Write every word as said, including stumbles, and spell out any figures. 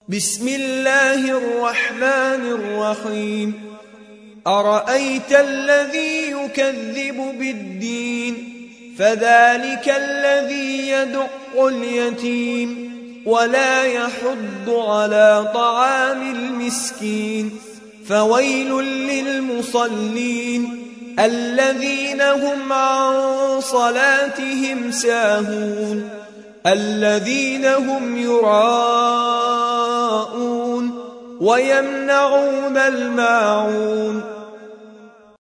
بسم الله الرحمن الرحيم أرأيت الذي يكذب بالدين فذلك الذي يدع اليتيم ولا يحض على طعام المسكين فويل للمصلين الذين هم عن صلاتهم ساهون الذين هم يراءون ويمنعون الماعون